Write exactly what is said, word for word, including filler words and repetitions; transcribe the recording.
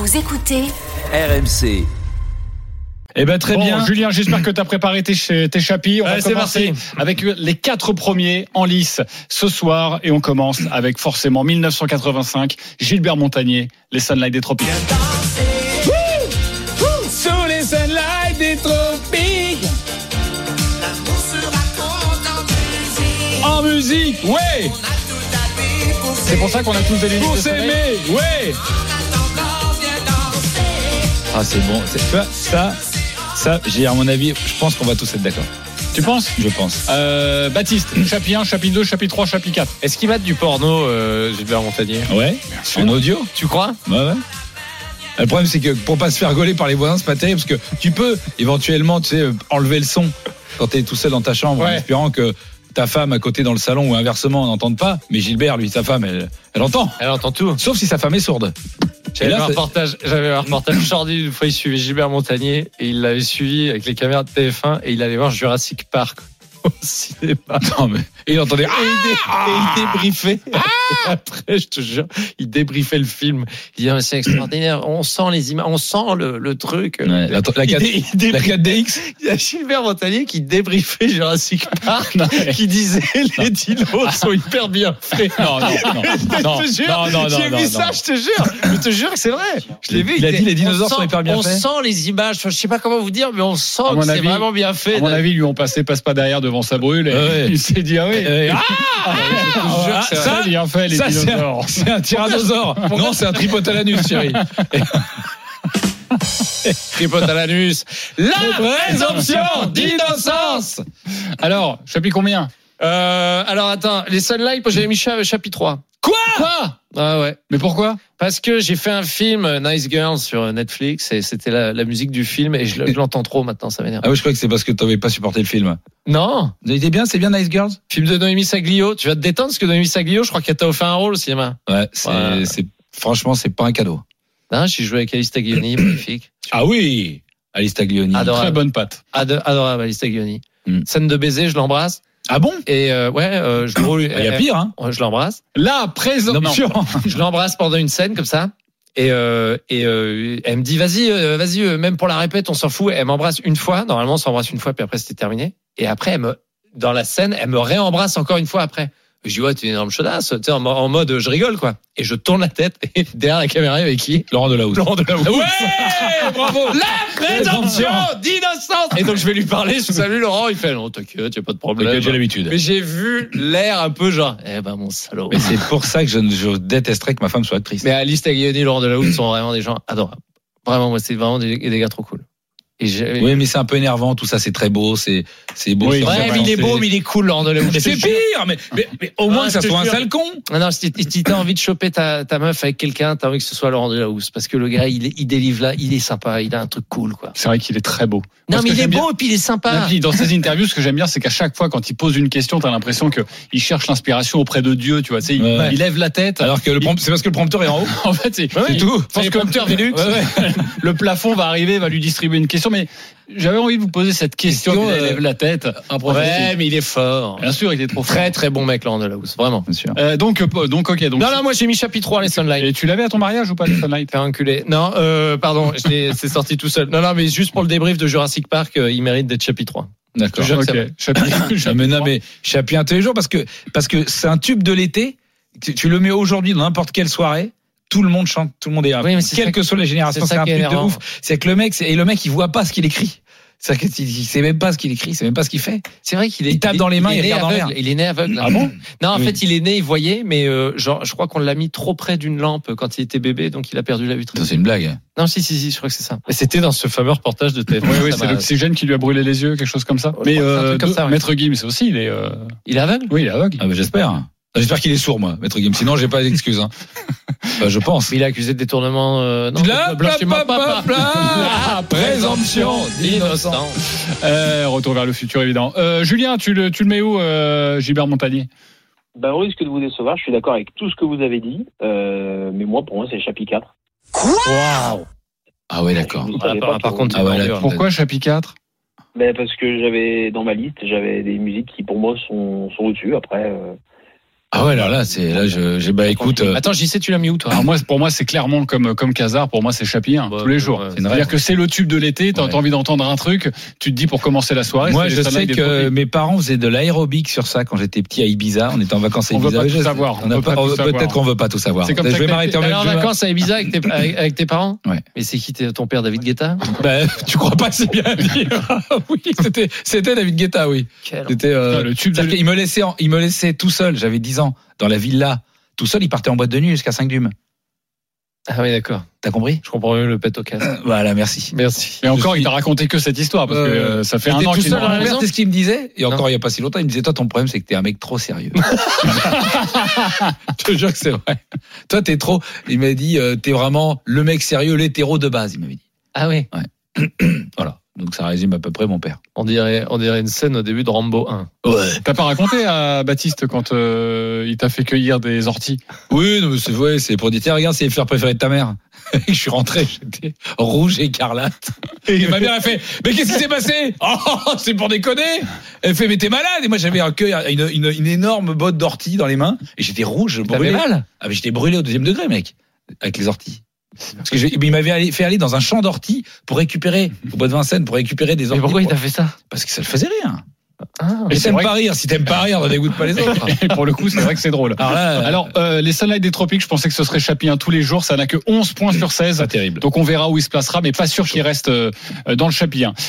Vous écoutez R M C. Eh ben très bon, bien, Julien, j'espère que tu as préparé tes, tes chapis. On ouais, va commencer parti. avec les quatre premiers en lice ce soir et on commence avec forcément dix-neuf cent quatre-vingt-cinq, Gilbert Montagné, les Sunlight des Tropiques. Sous les Sunlight des Tropiques. En musique, ouais. C'est pour ça qu'on a tous des lunettes Pour de soleil. s'aimer, ouais. Ah c'est bon, c'est, tu vois, ça, ça, j'ai à mon avis, je pense qu'on va tous être d'accord. Tu penses ? Je pense. Euh, Baptiste, chapitre un, chapitre deux, chapitre trois, chapitre quatre. Est-ce qu'il va du porno, euh, Gilbert Montagné ? Ouais. En audio. Tu crois ? Ouais, ouais. Le problème, c'est que pour pas se faire gauler par les voisins, c'est pas terrible parce que tu peux éventuellement, tu sais, enlever le son quand t'es tout seul dans ta chambre, ouais. en espérant que ta femme à côté dans le salon ou inversement n'entende pas. Mais Gilbert, lui, sa femme, elle, elle entend. Elle entend tout. Sauf si sa femme est sourde. J'avais Et là, un reportage, j'avais un reportage Jordi, une fois il suivait Gilbert Montagné et il l'avait suivi avec les caméras de T F un et il allait voir Jurassic Park au cinéma. Non, mais et il entendait. Et il, dé, et il débriefait. Et après, je te jure, il débriefait le film. Il disait, c'est extraordinaire. On sent les images, on sent le, le truc. Ouais, la, la, il dé, il la quatre D X. Il y a Gilbert Montagné qui débriefait Jurassic Park, qui disait les dinos sont hyper bien faits. Non, non, non. Je te jure, non, non, non, j'ai non, vu non. ça, je te jure. Je te jure que c'est vrai. Je l'ai vu. Il a était, dit les dinosaures sent, sont hyper bien on faits. On sent les images. Je sais pas comment vous dire, mais on sent que c'est avis, vraiment bien fait. À mon avis, lui, on passait passe pas derrière devant sa brûle et ouais. il s'est dit ah oui. Euh, ah, ah, ah, c'est ça, très bien fait les ça, dinosaures. C'est un, c'est un tyrannosaure. Non, c'est un tripotalanus, chérie. Tripotalanus. La présomption d'innocence. Alors, chapitre combien ? Euh, alors attends, les Sunlight, j'avais mis chapitre trois. Quoi ? Quoi ? Ah ouais. Mais pourquoi ? Parce que j'ai fait un film Nice Girls sur Netflix et c'était la, la musique du film et je, je l'entends trop maintenant, ça m'énerve. Ah oui, je crois que c'est parce que t'avais pas supporté le film. Non. Il était bien, c'est bien Nice Girls. Film de Noémie Saglio. Tu vas te détendre parce que Noémie Saglio, je crois qu'elle t'a offert un rôle au cinéma. Ouais, c'est, ouais. c'est franchement, c'est pas un cadeau. Non, j'ai joué avec Alice Taglioni, magnifique. Ah oui, Alice Taglioni. Adorable. Très bonne patte. Ad- adorable, Alice Taglioni. Mm. Scène de baiser, je l'embrasse. Ah bon ? Et euh, ouais, euh, je roule. Il y a pire, hein. Je l'embrasse. La présomption. Je l'embrasse pendant une scène comme ça. Et, euh, et euh, elle me dit vas-y, euh, vas-y, euh, même pour la répète, on s'en fout. Elle m'embrasse une fois. Normalement, on s'embrasse une fois, puis après c'était terminé. Et après, elle me, dans la scène, elle me réembrasse encore une fois après. Je dis ouais, t'es une énorme chaudasse, tu sais, en, en mode je rigole quoi. Et je tourne la tête et derrière la caméra avec qui ? Laurent Delahousse. Laurent Delahousse. Ouais, bravo. La présomption d'innocence. Et donc je vais lui parler. Je salue Laurent. Il fait non, t'inquiète, y a pas de problème. J'ai l'habitude. Mais j'ai vu l'air un peu genre, eh ben mon salaud. Mais c'est pour ça que je, je détesterais que ma femme soit actrice. Mais Alice Taglioni et Laurent Delahousse sont vraiment des gens adorables. Vraiment, moi, c'est vraiment des, des gars trop cool. Et j'ai... Oui, mais c'est un peu énervant, tout ça, c'est très beau, c'est, c'est beau. Oui, c'est ouais, mais il est beau, mais il est cool, Laurent Delahousse. Mais c'est pire, mais, mais, mais au moins Ah, que ça je te soit un jure. sale con. Non, non, si t'as envie de choper ta, ta meuf avec quelqu'un, t'as envie que ce soit Laurent Delahousse. Parce que le gars, il, il délivre là, il est sympa, il a un truc cool, quoi. C'est vrai qu'il est très beau. Non, Moi, mais ce que il est j'aime beau bien- et puis il est sympa. Et puis, dans ses interviews, ce que j'aime bien, c'est qu'à chaque fois, quand il pose une question, t'as l'impression que il cherche l'inspiration auprès de Dieu, tu vois. Tu sais, il, Ouais. il lève la tête. Alors que le prompt- c'est parce que le prompteur est en haut. En fait, c'est, C'est il- tout. c'est le prompteur Velux. Ouais, ouais. le plafond va arriver, va lui distribuer une question, mais j'avais envie de vous poser cette question. Question, Il euh, lève la tête. Un professeur. Ouais, mais il est fort. Bien sûr, il est trop fort. Très, très bon mec, Laurent Delahousse. Vraiment. Bien sûr. Euh, donc, euh, donc, ok. Donc, Non, non, moi, j'ai mis chapitre trois, les Sunlight. et tu l'avais à ton mariage ou pas, les Sunlight? Faire enculer. Non, euh, pardon, je l'ai- c'est sorti tout seul. Non, non, mais juste pour le débrief de Jurassic Park, euh, il mérite d'être chapitre trois. D'accord. Je jure que Ok. c'est Chapitre- Ah, chapitre mais non, trois. mais Chapi un tous les jours parce que, parce que c'est un tube de l'été. Tu, tu le mets aujourd'hui dans n'importe quelle soirée. Tout le monde chante, tout le monde est, Oui, mais c'est quelle ça que soit la génération, c'est c'est, ça un qui est truc de énervant. ouf. C'est que le mec, c'est, et le mec, il voit pas ce qu'il écrit. C'est qu'il il sait même pas ce qu'il écrit, il sait même pas ce qu'il fait. C'est vrai qu'il est. Il tape dans les mains, est il né regarde en aveugle. l'air. Il est né aveugle. Ah bon? Non, en Oui. fait, il est né, il voyait, mais euh, genre, je crois qu'on l'a mis trop près d'une lampe quand il était bébé, donc il a perdu la vue. Ça, c'est une blague. Non, si, si, si, je crois que c'est ça. Mais c'était dans ce fameux reportage de T F un. Oui, oui, Ça c'est m'a- l'oxygène qui lui a brûlé les yeux, quelque chose comme ça. Je Mais crois que c'est un euh, truc comme de- ça, ouais. Maître Gims aussi, il est. euh, Il est aveugle? Oui, il est aveugle. Ah, bah, j'espère. J'espère qu'il est sourd, moi, Maître Gims. Sinon, j'ai pas d'excuses, hein. Bah, je pense. Mais il est accusé de détournement. Euh, non, Bla, de bla, blanchiment, bla, pas- bla, pas- bla. Présomption d'innocence. Euh, retour vers le futur, évidemment. Euh, Julien, tu le, tu le mets où, euh, Gilbert Montagné? Ben, au risque de vous décevoir, je suis d'accord avec tout ce que vous avez dit, euh, mais moi, pour moi, c'est chapitre quatre. Waouh! Ah ouais, d'accord. Je ne Ah, savais par- pas par que- contre, Ah ouais, c'est là, dur. Pourquoi chapitre quatre? Ben, parce que j'avais, dans ma liste, j'avais des musiques qui, pour moi, sont, sont au-dessus. Après, euh, Ah ouais, là, là, c'est, là, je, j'ai, bah, écoute. Euh... Attends, j'y sais, tu l'as mis où, toi? Alors moi, pour moi, c'est clairement comme, comme Casar. Pour moi, c'est Chapi un, Bah, tous les jours. ouais, C'est-à-dire que c'est le tube de l'été. T'as Ouais. envie d'entendre un truc. Tu te dis pour commencer la soirée. Moi, c'est je les sais Sunlight des que Tropiques. mes parents faisaient de l'aérobic sur ça quand j'étais petit à Ibiza. On était en vacances à On veut Ibiza. pas tout Je- savoir. on On a veut pas- pas tout peut-être savoir. qu'on veut pas tout savoir. C'est comme je ça vais que m'arrêter en T'es allé même en je vais- vacances à Ibiza avec tes, avec, avec tes parents? Ouais. Mais c'est qui t'es- ton père, David Guetta? Bah, tu crois pas que c'est bien dit? Oui, c'était, c'était David Guetta, oui. Quel... C'était, euh, Putain, le tube de c'est-à-dire qu'il me laissait, en- il me laissait tout seul. J'avais dix ans dans la villa, tout seul. Il partait en boîte de nuit jusqu'à cinq dumes. Ah oui, d'accord. T'as compris? Je comprends mieux le pet au casse. Voilà, merci. Merci. Et encore, Je suis- il t'a raconté que cette histoire parce que Euh, euh, ça fait un J'étais an tout qu'il seul nous à la raconte. maison, c'est ce qu'il me disait. Et Non. encore il y a pas si longtemps, il me disait, toi, ton problème, c'est que t'es un mec trop sérieux. Je te jure que c'est vrai. Toi, t'es trop, il m'a dit, euh, t'es vraiment le mec sérieux, l'hétéro de base, il m'avait dit. Ah oui. Voilà. Donc ça résume à peu près mon père. On dirait, on dirait une scène au début de Rambo un. Ouais. T'as pas raconté à Baptiste quand euh, il t'a fait cueillir des orties? Oui, non, mais c'est vrai, c'est pour dire, tiens, regarde, c'est les fleurs préférées de ta mère. Je suis rentré, j'étais rouge écarlate. Et ma mère a fait, mais qu'est-ce qui s'est passé? Oh, c'est pour déconner. Elle fait, mais t'es malade. Et moi, j'avais un cueil, une, une, une énorme botte d'ortie dans les mains. Et j'étais rouge, T'avais brûlé. mal? Ah, mais j'étais brûlé au deuxième degré, mec. Avec les orties. Parce que je, mais il m'avait fait aller dans un champ d'orties pour récupérer, au bois de Vincennes, pour récupérer des orties. Mais pourquoi il pour- t'a fait ça? Parce que ça le faisait rire. Ah. Mais c'est t'aimes vrai pas rire. Si t'aimes pas rire, ne dégoûte pas les autres. Et pour le coup, c'est vrai que c'est drôle. Alors là, Alors, euh, les Sunlight des Tropiques, je pensais que ce serait Chapi un tous les jours. Ça n'a que onze points sur seize. pas terrible. Donc on verra où il se placera, mais pas sûr qu'il reste euh, dans le Chapi un.